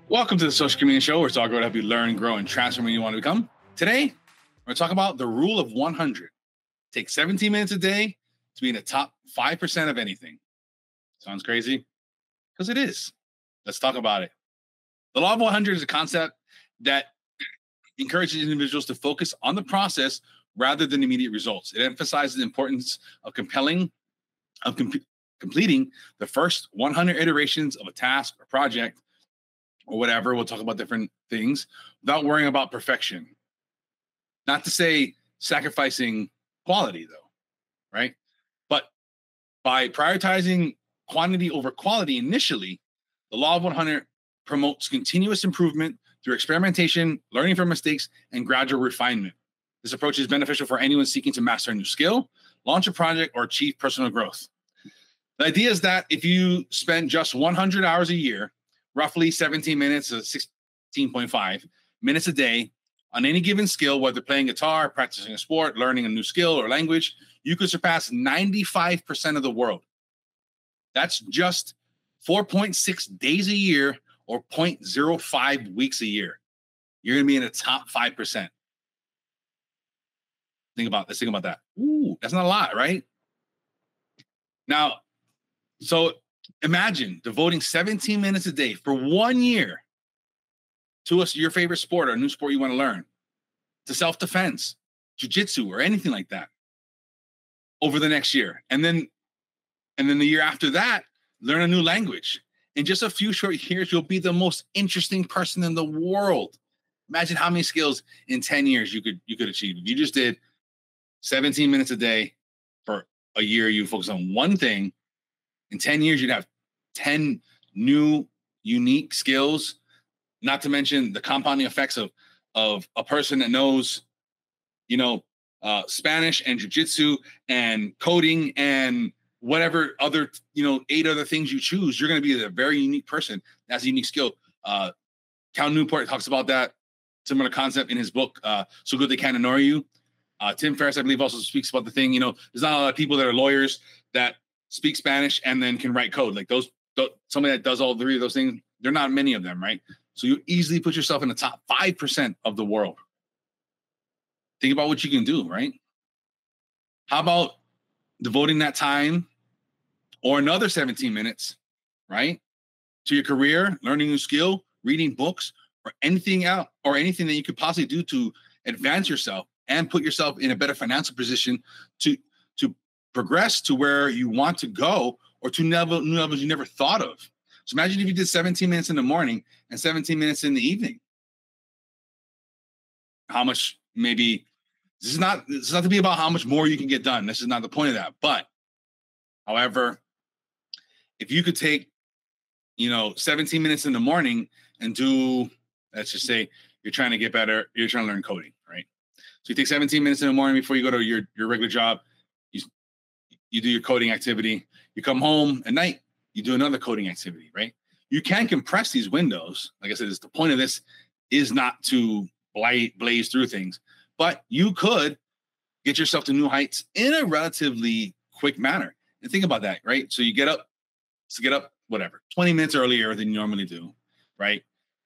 Welcome to the Social Community Show, where it's all going to help you learn, grow, and transform who you want to become. Today, we're going to talk about the rule of 100. Take 17 minutes a day to be in the top 5% of anything. Sounds crazy? Because it is. Let's talk about it. The law of 100 is a concept that encourages individuals to focus on the process rather than immediate results. It emphasizes the importance of completing the first 100 iterations of a task or project or whatever. We'll talk about different things without worrying about perfection. Not to say sacrificing quality, though, right? But by prioritizing quantity over quality initially, the law of 100 promotes continuous improvement through experimentation, learning from mistakes, and gradual refinement. This approach is beneficial for anyone seeking to master a new skill, launch a project, or achieve personal growth. The idea is that if you spend just 100 hours a year, roughly 17 minutes, 16.5 minutes a day on any given skill, whether playing guitar, practicing a sport, learning a new skill or language, you could surpass 95% of the world. That's just 4.6 days a year or 0.05 weeks a year. You're going to be in the top 5%. Let's think about that. Ooh, that's not a lot, right? Now, so imagine devoting 17 minutes a day for 1 year to your favorite sport or a new sport you want to learn, to self-defense, jiu-jitsu, or anything like that over the next year. And then the year after that, learn a new language. In just a few short years, you'll be the most interesting person in the world. Imagine how many skills in 10 years you could achieve. If you just did 17 minutes a day for a year, you focus on one thing. In 10 years, you'd have 10 new, unique skills, not to mention the compounding effects of a person that knows, Spanish and jiu-jitsu and coding and whatever other, 8 other things you choose. You're going to be a very unique person that has a unique skill. Cal Newport talks about that similar concept in his book, So Good They Can't Ignore You. Tim Ferriss, I believe, also speaks about the thing, there's not a lot of people that are lawyers that speak Spanish and then can write code. Like somebody that does all 3 of those things, there are not many of them, right? So you easily put yourself in the top 5% of the world. Think about what you can do, right? How about devoting that time or another 17 minutes, right, to your career, learning a new skill, reading books, or anything that you could possibly do to advance yourself and put yourself in a better financial position to progress to where you want to go or to new levels you never thought of. So imagine if you did 17 minutes in the morning and 17 minutes in the evening. How much maybe this is not to be about how much more you can get done. This is not the point of that. But however, if you could take 17 minutes in the morning and do, let's just say you're trying to get better, you're trying to learn coding, right? So you take 17 minutes in the morning before you go to your regular job, you do your coding activity, you come home at night, you do another coding activity, right? You can compress these windows. Like I said, the point of this is not to blaze through things, but you could get yourself to new heights in a relatively quick manner. And think about that, right? So you get up, whatever, 20 minutes earlier than you normally do, right?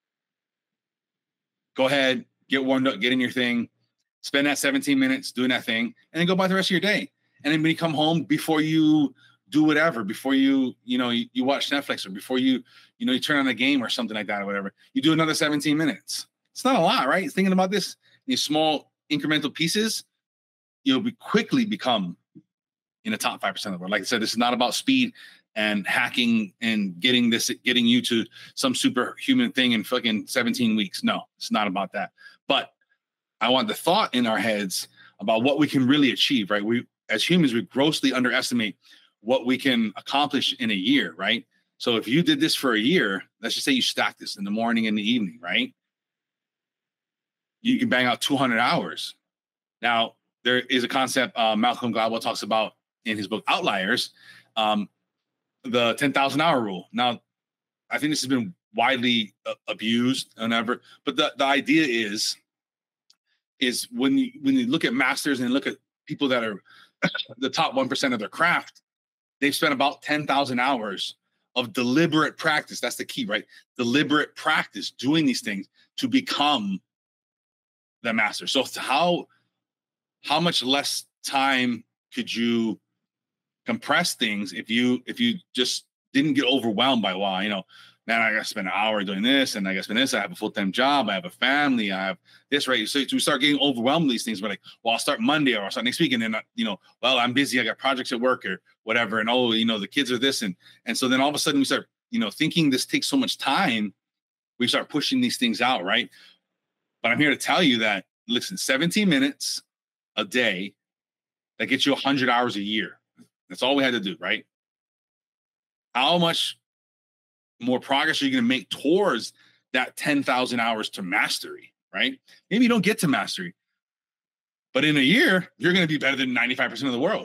Go ahead, get warmed up, get in your thing, spend that 17 minutes doing that thing, and then go by the rest of your day. And then when you come home, before you do whatever, before you watch Netflix, or before you turn on a game or something like that or whatever, you do another 17 minutes. It's not a lot, right? Thinking about this, these small incremental pieces, you'll quickly become in the top 5% of the world. Like I said, this is not about speed and hacking and getting you to some superhuman thing in fucking 17 weeks. No, it's not about that. But I want the thought in our heads about what we can really achieve, right? As humans, we grossly underestimate what we can accomplish in a year, right? So if you did this for a year, let's just say you stack this in the morning and the evening, right? You can bang out 200 hours. Now, there is a concept Malcolm Gladwell talks about in his book Outliers, the 10,000 hour rule. Now, I think this has been widely abused and ever, but the idea is when you look at masters and look at people that are the top 1% of their craft, they've spent about 10,000 hours of deliberate practice. That's the key, right? Deliberate practice, doing these things to become the master. So how much less time could you compress things if you just didn't get overwhelmed by, wow, man, I got to spend an hour doing this, and I got to spend this. I have a full-time job. I have a family. I have this, right? So we start getting overwhelmed with these things. We're like, well, I'll start Monday or I'll start next week. And then, well, I'm busy. I got projects at work or whatever. And, the kids are this. And so then all of a sudden we start, thinking this takes so much time. We start pushing these things out, right? But I'm here to tell you that, listen, 17 minutes a day, that gets you 100 hours a year. That's all we had to do, right? How much more progress are you going to make towards that 10,000 hours to mastery, right? Maybe you don't get to mastery, but in a year, you're going to be better than 95% of the world.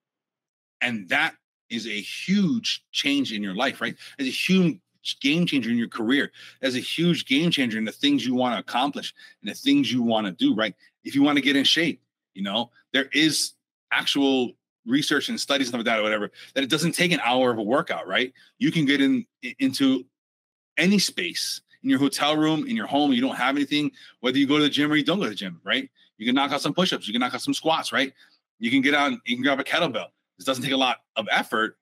And that is a huge change in your life, right? It's a huge game changer in your career. As a huge game changer in the things you want to accomplish and the things you want to do, right? If you want to get in shape, there is actual research and studies and stuff like that or whatever, that it doesn't take an hour of a workout, right? You can get into any space, in your hotel room, in your home. You don't have anything, whether you go to the gym or you don't go to the gym, right? You can knock out some push-ups. You can knock out some squats, right? You can get out and you can grab a kettlebell. This doesn't take a lot of effort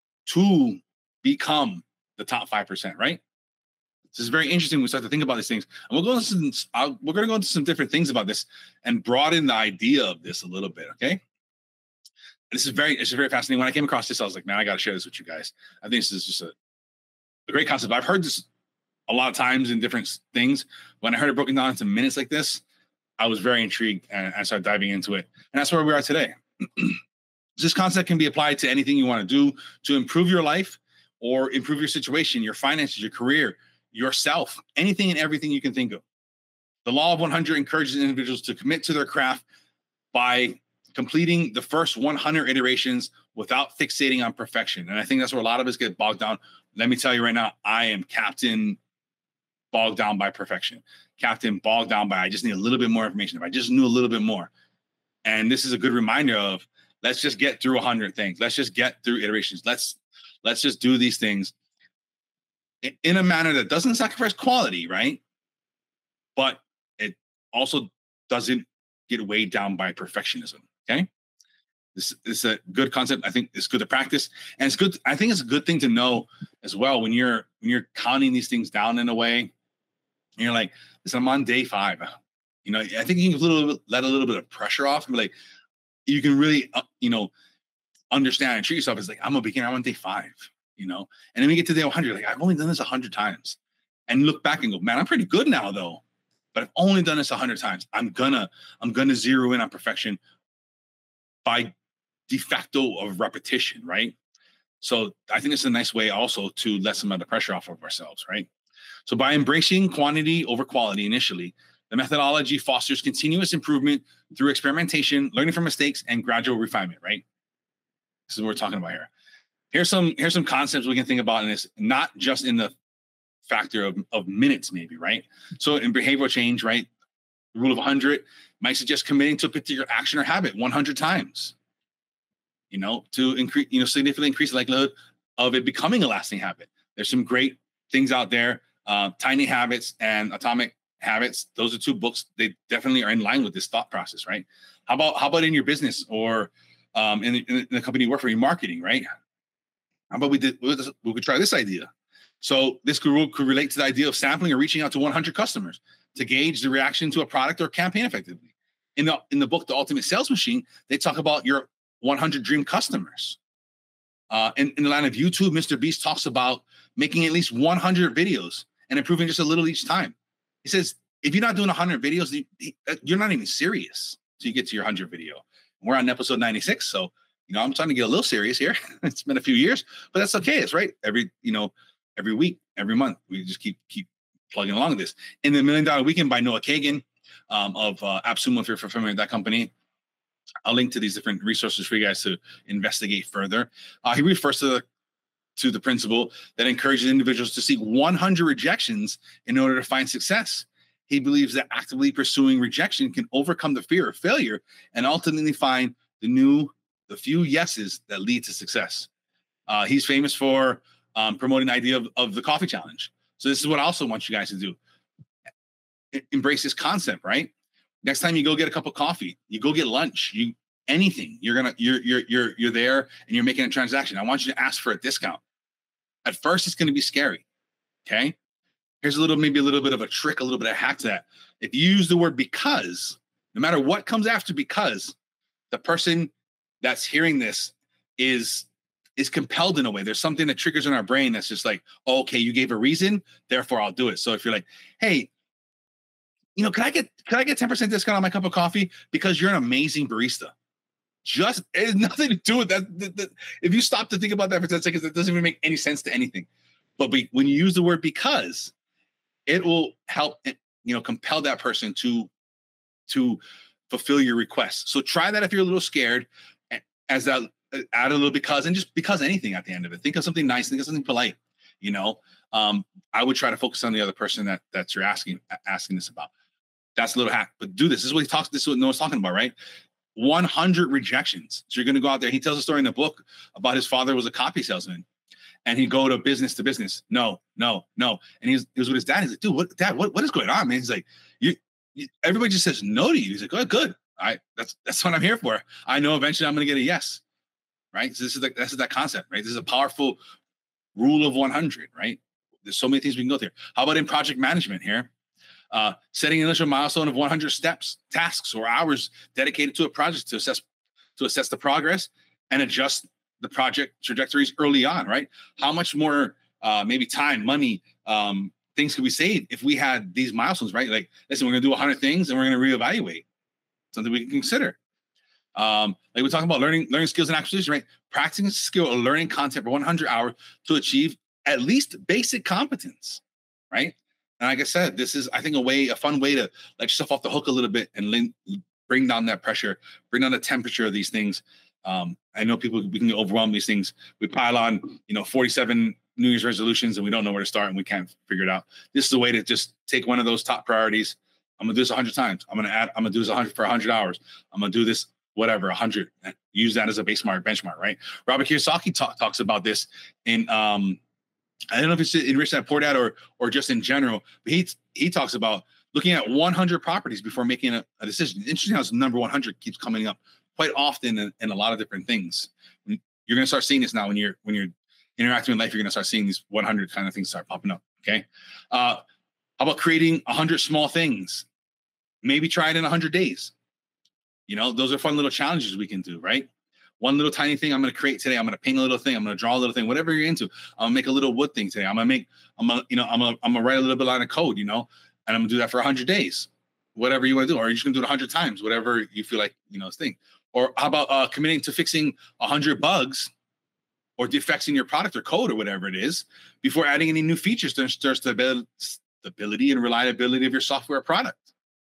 to become the top 5%, right? This is very interesting when we start to think about these things. And we're going to go into some different things about this and broaden the idea of this a little bit, okay? It's very fascinating. When I came across this, I was like, man, I got to share this with you guys. I think this is just a great concept. I've heard this a lot of times in different things. When I heard it broken down into minutes like this, I was very intrigued and I started diving into it. And that's where we are today. This concept can be applied to anything you want to do to improve your life or improve your situation, your finances, your career, yourself, anything and everything you can think of. The law of 100 encourages individuals to commit to their craft by completing the first 100 iterations without fixating on perfection. And I think that's where a lot of us get bogged down. Let me tell you right now, I am Captain bogged down by perfection. Captain bogged down by, I just need a little bit more information. If I just knew a little bit more. And this is a good reminder of, let's just get through 100 things. Let's just get through iterations. Let's just do these things in a manner that doesn't sacrifice quality, right? But it also doesn't get weighed down by perfectionism. Okay. This is a good concept. I think it's good to practice. And it's good. I think it's a good thing to know as well when you're counting these things down in a way. And you're like, listen, I'm on day 5. I think you can let a little bit of pressure off and be like, you can really, understand and treat yourself as like, I'm a beginner. I'm on day 5, and then we get to day 100. Like, I've only done this 100 times, and look back and go, man, I'm pretty good now though, but I've only done this 100 times. I'm gonna zero in on perfection by de facto of repetition, right? So I think it's a nice way also to let some of the pressure off of ourselves, right? So by embracing quantity over quality initially, the methodology fosters continuous improvement through experimentation, learning from mistakes, and gradual refinement, right? This is what we're talking about here. Here's some concepts we can think about in this, not just in the factor of minutes, maybe, right? So in behavioral change, right, the rule of 100 might suggest committing to a particular action or habit 100 times, to increase, significantly increase the likelihood of it becoming a lasting habit. There's some great things out there, Tiny Habits and Atomic Habits. Those are 2 books. They definitely are in line with this thought process, right? How about in your business or in the company you work for, in marketing, right? How about we could try this idea? So this could relate to the idea of sampling or reaching out to 100 customers to gauge the reaction to a product or campaign effectively. In the book, The Ultimate Sales Machine, they talk about your 100 dream customers. In the line of YouTube, Mr. Beast talks about making at least 100 videos and improving just a little each time. He says, if you're not doing 100 videos, you're not even serious till you get to your 100 video. We're on episode 96, so I'm trying to get a little serious here. It's been a few years, but that's okay. It's right. Every week, every month, we just keep plugging along with this. In the $1 Million Weekend by Noah Kagan of AppSumo, if you're familiar with that company, I'll link to these different resources for you guys to investigate further. He refers to the principle that encourages individuals to seek 100 rejections in order to find success. He believes that actively pursuing rejection can overcome the fear of failure and ultimately find the few yeses that lead to success. He's famous for promoting the idea of the coffee challenge. So this is what I also want you guys to do. Embrace this concept, right? Next time you go get a cup of coffee, you go get lunch, anything, you're there and you're making a transaction. I want you to ask for a discount. At first, it's going to be scary. Okay. Here's maybe a little bit of a trick, a little bit of a hack to that. If you use the word because, no matter what comes after because, the person that's hearing this is compelled in a way. There's something that triggers in our brain that's just like, oh, okay, you gave a reason, therefore I'll do it. So if you're like, hey, can I get 10% discount on my cup of coffee because you're an amazing barista? It has nothing to do with that. If you stop to think about that for 10 seconds, it doesn't even make any sense to anything. But when you use the word because, it will help, compel that person to fulfill your request. So try that if you're a little scared, add a little because, and just because anything at the end of it. Think of something nice, think of something polite. I would try to focus on the other person that you're asking this about. That's a little hack, but do this. This is what Noah's talking about, right? 100 rejections. So you're going to go out there. He tells a story in the book about his father was a copy salesman, and he'd go to business. No. And he was with his dad. He's like, dude, what is going on, man? He's like, everybody just says no to you. He's like, oh, good. That's what I'm here for. I know eventually I'm going to get a yes, right? So this is that concept, right? This is a powerful rule of 100, right? There's so many things we can go through. How about in project management here? Setting an initial milestone of 100 steps, tasks, or hours dedicated to a project to assess the progress and adjust the project trajectories early on, right? How much more maybe time, money, things could we save if we had these milestones, right? Like, listen, we're going to do 100 things and we're going to reevaluate. Something we can consider. Like we're talking about learning skills and acquisition, right? Practicing a skill or learning content for 100 hours to achieve at least basic competence, right? And like I said, this is, I think, a fun way to let yourself off the hook a little bit and bring down that pressure, bring down the temperature of these things. I know we can get overwhelmed with these things. We pile on, 47 New Year's resolutions and we don't know where to start and we can't figure it out. This is a way to just take one of those top priorities. I'm going to do this 100 times. I'm going to do this 100 for 100 hours. I'm going to do this, whatever, 100. Use that as a benchmark, right? Robert Kiyosaki talks about this in, I don't know if it's in Rich Dad Poor Dad or just in general, but he talks about looking at 100 properties before making a decision. Interesting how number 100 keeps coming up quite often in a lot of different things. You're going to start seeing this now when you're interacting with life. You're going to start seeing these 100 kind of things start popping up. Okay. How about creating 100 small things? Maybe try it in 100 days. Those are fun little challenges we can do, right? One little tiny thing I'm going to create today. I'm going to paint a little thing. I'm going to draw a little thing, whatever you're into. I'm going to make a little wood thing today. I'm going to write a little bit line of code, and I'm going to do that for 100 days, whatever you want to do. Or you're just going to do it 100 times, whatever you feel like, thing. Or how about committing to fixing 100 bugs or defects in your product or code or whatever it is before adding any new features to ensure stability and reliability of your software product.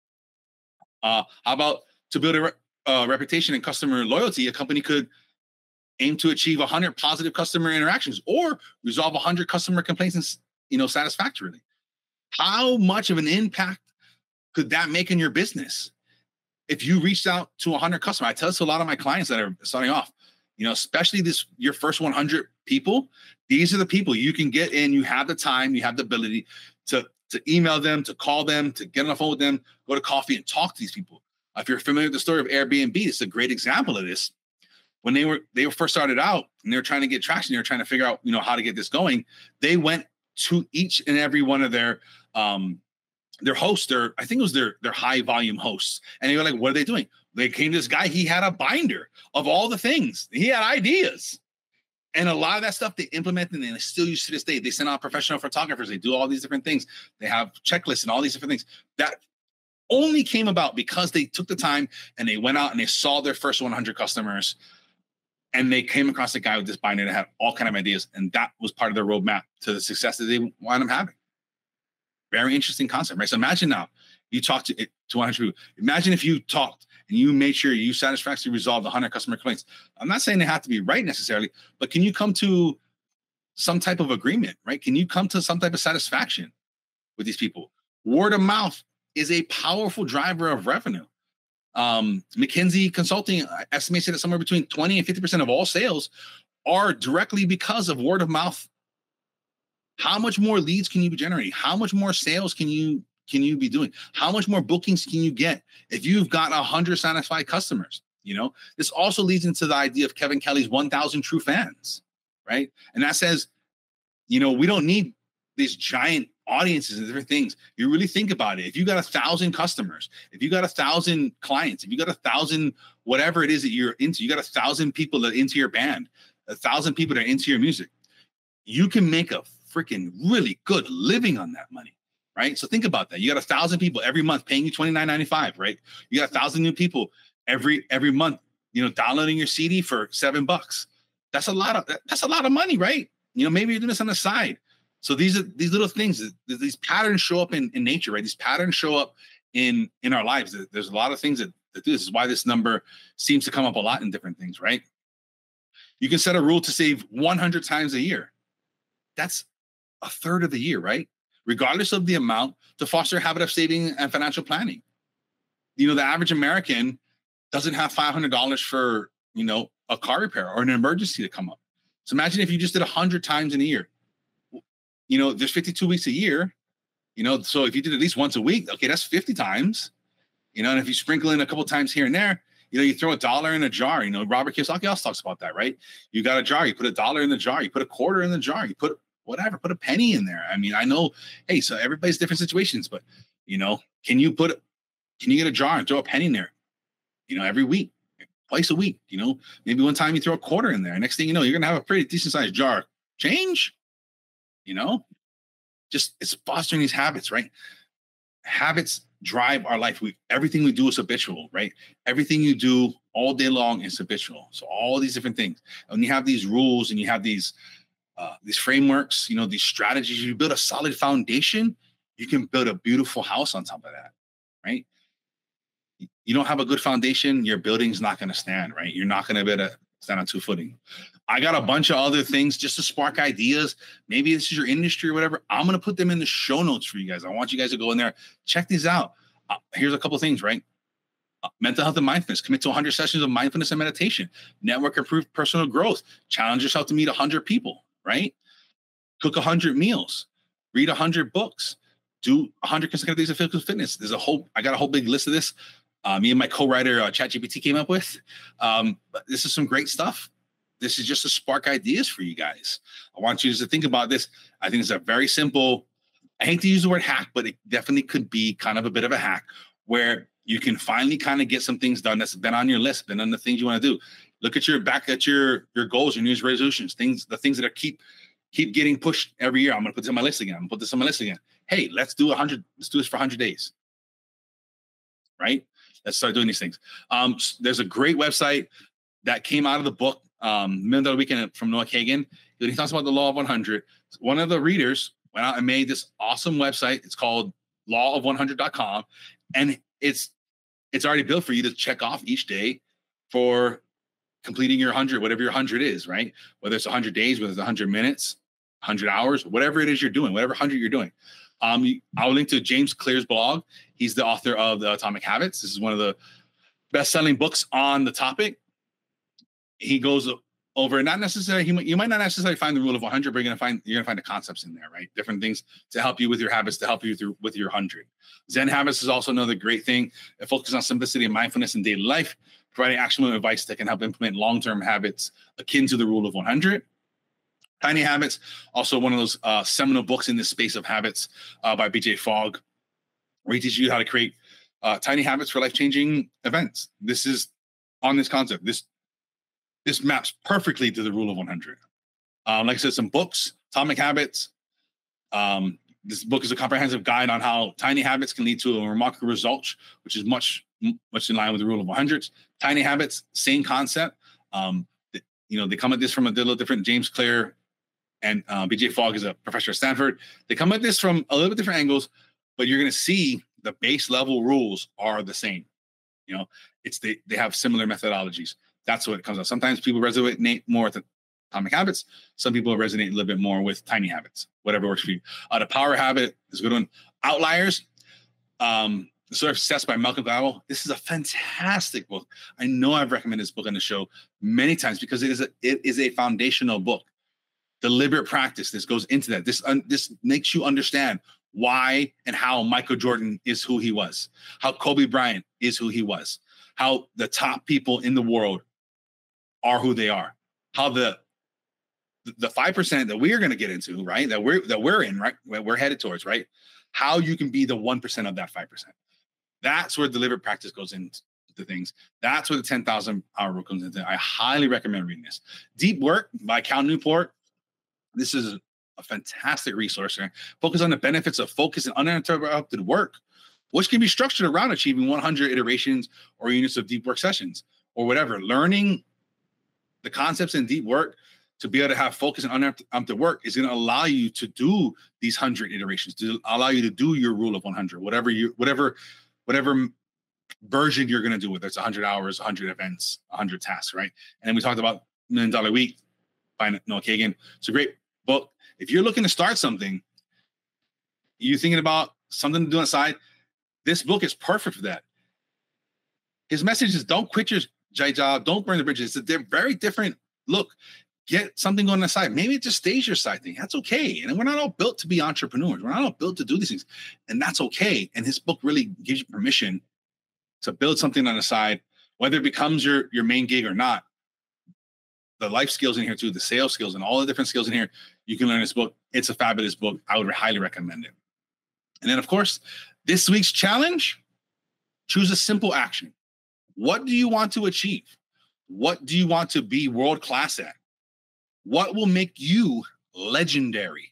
How about to build a reputation and customer loyalty? A company could aim to achieve 100 positive customer interactions or resolve 100 customer complaints, satisfactorily. How much of an impact could that make in your business? If you reached out to 100 customers, I tell this to a lot of my clients that are starting off, especially your first 100 people, these are the people you can get in. You have the time, you have the ability to email them, to call them, to get on the phone with them, go to coffee and talk to these people. If you're familiar with the story of Airbnb, it's a great example of this. When they were first started out and they were trying to get traction, they were trying to figure out, how to get this going. They went to each and every one of their hosts, I think it was their high volume hosts. And they were like, what are they doing? They came to this guy. He had a binder of all the things. He had ideas. And a lot of that stuff they implemented and they still use to this day. They send out professional photographers. They do all these different things. They have checklists and all these different things. That only came about because they took the time and they went out and they saw their first 100 customers and they came across a guy with this binder that had all kind of ideas. And that was part of their roadmap to the success that they wound up having. Very interesting concept, right? So imagine now you talk to 100 people. Imagine if you talked and you made sure you satisfactorily resolved 100 customer complaints. I'm not saying they have to be right necessarily, but can you come to some type of agreement, right? Can you come to some type of satisfaction with these people? Word of mouth is a powerful driver of revenue. McKinsey Consulting estimates that somewhere between 20 and 50% of all sales are directly because of word of mouth How much more leads can you be generating? How much more sales can you be doing? How much more bookings can you get if you've got 100 satisfied customers? This also leads into the idea of Kevin Kelly's 1,000 true fans, right? And that says, we don't need these giant audiences and different things. You really think about it. If you got 1,000 customers, if you got 1,000 clients, if you got 1,000, whatever it is that you're into, you got 1,000 people that are into your band, 1,000 people that are into your music, you can make a freaking really good living on that money, right? So think about that. You got 1,000 people every month paying you $29.95, right? You got 1,000 new people every month, downloading your CD for $7. That's a lot of money, right? Maybe you're doing this on the side. So these little things, these patterns show up in nature, right? These patterns show up in our lives. There's a lot of things that do. This is why this number seems to come up a lot in different things, right? You can set a rule to save 100 times a year. That's a third of the year, right? Regardless of the amount, to foster a habit of saving and financial planning. The average American doesn't have $500 for, a car repair or an emergency to come up. So imagine if you just did 100 times in a year. There's 52 weeks a year, so if you did at least once a week, okay, that's 50 times, and if you sprinkle in a couple times here and there, you throw $1 in a jar. Robert Kiyosaki also talks about that, right? You got a jar, you put $1 in the jar, you put a quarter in the jar, you put whatever, put a penny in there. I mean, I know, hey, so everybody's different situations, but can you get a jar and throw a penny in there, every week, twice a week, maybe one time you throw a quarter in there. Next thing you know, you're going to have a pretty decent sized jar change, just it's fostering these habits, right? Habits drive our life. Everything we do is habitual, right? Everything you do all day long is habitual. So all these different things, and you have these rules and you have these frameworks, these strategies, you build a solid foundation, you can build a beautiful house on top of that, right? You don't have a good foundation, your building's not going to stand, right? You're not going to be able to stand on 2 footing. I got a bunch of other things just to spark ideas. Maybe this is your industry or whatever. I'm going to put them in the show notes for you guys. I want you guys to go in there, check these out. Here's a couple of things, right? Mental health and mindfulness. Commit to 100 sessions of mindfulness and meditation. Network, improve personal growth. Challenge yourself to meet 100 people, right? Cook 100 meals. Read 100 books. Do 100 consecutive days of physical fitness. I got a whole big list of this. Me and my co-writer, ChatGPT, came up with. But this is some great stuff. This is just to spark ideas for you guys. I want you to think about this. I think it's a very simple, I hate to use the word hack, but it definitely could be kind of a bit of a hack where you can finally kind of get some things done that's been on your list, been on the things you want to do. Look at your goals, your New Year's resolutions, the things that are keep getting pushed every year. I'm going to put this on my list again. I'm going to put this on my list again. Hey, let's do 100. Let's do this for 100 days. Right? Let's start doing these things. There's a great website that came out of the book, Middle of the Weekend, from Noah Kagan. He talks about the law of 100. One of the readers went out and made this awesome website. It's called lawof100.com. And it's already built for you to check off each day for completing your 100, whatever your 100 is, right? Whether it's 100 days, whether it's 100 minutes, 100 hours, whatever it is you're doing, whatever 100 you're doing. I'll link to James Clear's blog. He's the author of The Atomic Habits. This is one of the best-selling books on the topic. He goes over, not necessarily, you might not necessarily find the rule of 100, but you're gonna find the concepts in there, right? Different things to help you with your habits, to help you with your 100. Zen Habits is also another great thing. It focuses on simplicity and mindfulness in daily life, providing actionable advice that can help implement long-term habits akin to the rule of 100. Tiny Habits, also one of those seminal books in this space of habits by BJ Fogg, where he teaches you how to create tiny habits for life-changing events. This is on this concept. This maps perfectly to the rule of 100. Like I said, some books, Atomic Habits. This book is a comprehensive guide on how tiny habits can lead to a remarkable result, which is much in line with the rule of 100. Tiny Habits, same concept. They come at this from a little different. James Clear and BJ Fogg is a professor at Stanford. They come at this from a little bit different angles, but you're going to see the base level rules are the same. They have similar methodologies. That's what it comes out. Sometimes people resonate more with Atomic Habits. Some people resonate a little bit more with Tiny Habits, whatever works for you. The Power Habit is a good one. Outliers, The Story of Success by Malcolm Gladwell. This is a fantastic book. I know I've recommended this book on the show many times because it is a foundational book. deliberate practice. This goes into that. This makes you understand why and how Michael Jordan is who he was, how Kobe Bryant is who he was, how the top people in the world are who they are, how the 5% that we're going to get into, right, that we're in, right, we're headed towards, right, how you can be the 1% of that 5%. That's where deliberate practice goes into things. That's where the 10,000 hour rule comes into. I highly recommend reading this. Deep Work by Cal Newport. This is a fantastic resource. Focus on the benefits of focus and uninterrupted work, which can be structured around achieving 100 iterations or units of deep work sessions or whatever. Learning the concepts in deep work to be able to have focus and uninterrupted work is going to allow you to do these 100 iterations, to allow you to do your rule of 100, whatever version you're going to do, whether it's 100 hours, 100 events, 100 tasks, right? And then we talked about $1 Million Week by Noah Kagan. It's a great book. If you're looking to start something, you're thinking about something to do on the side, this book is perfect for that. His message is don't quit your job, don't burn the bridges. They're very different. Look, get something going on the side. Maybe it just stays your side thing. That's okay. And we're not all built to be entrepreneurs. We're not all built to do these things. And that's okay. And his book really gives you permission to build something on the side, whether it becomes your main gig or not. The life skills in here too, the sales skills and all the different skills in here, you can learn this book. It's a fabulous book. I would highly recommend it. And then, of course, this week's challenge, choose a simple action. What do you want to achieve? What do you want to be world-class at? What will make you legendary?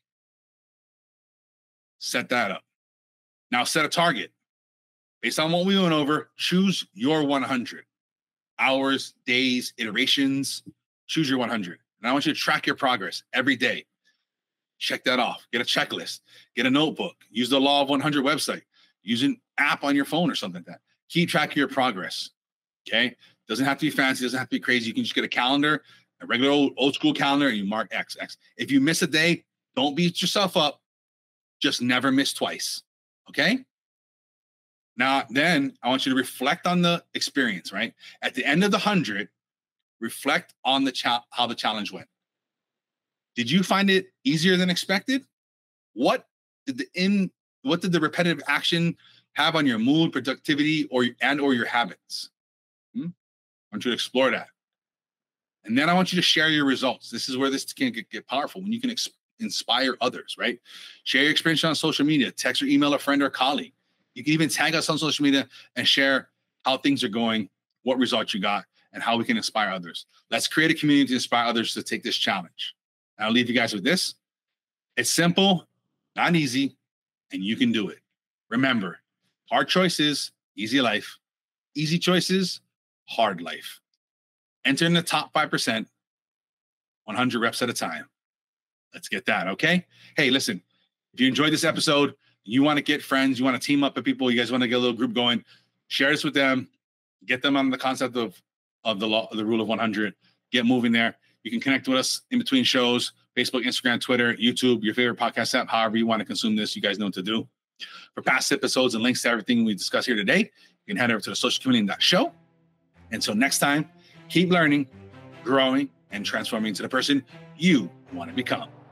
Set that up. Now set a target. Based on what we went over, choose your 100. Hours, days, iterations, choose your 100. And I want you to track your progress every day. Check that off. Get a checklist. Get a notebook. Use the Law of 100 website. Use an app on your phone or something like that. Keep track of your progress. Okay? Doesn't have to be fancy. Doesn't have to be crazy. You can just get a calendar, a regular old school calendar, and you mark X. If you miss a day, don't beat yourself up. Just never miss twice. Okay? Now, then I want you to reflect on the experience, right? At the end of the 100, reflect on how the challenge went. Did you find it easier than expected? What did the repetitive action have on your mood, productivity, or your habits? I want you to explore that. And then I want you to share your results. This is where this can get powerful, when you can inspire others, right? Share your experience on social media. Text or email a friend or colleague. You can even tag us on social media and share how things are going, what results you got, and how we can inspire others. Let's create a community to inspire others to take this challenge. And I'll leave you guys with this. It's simple, not easy, and you can do it. Remember, hard choices, easy life. Easy choices, hard life. Enter in the top 5%, 100 reps at a time. Let's get that, okay? Hey, listen, if you enjoyed this episode, you want to get friends, you want to team up with people, you guys want to get a little group going, share this with them, get them on the concept of the rule of 100, get moving there. You can connect with us in between shows, Facebook, Instagram, Twitter, YouTube, your favorite podcast app, however you want to consume this, you guys know what to do. For past episodes and links to everything we discussed here today, you can head over to the socialcommunion.show. Until next time, keep learning, growing, and transforming into the person you want to become.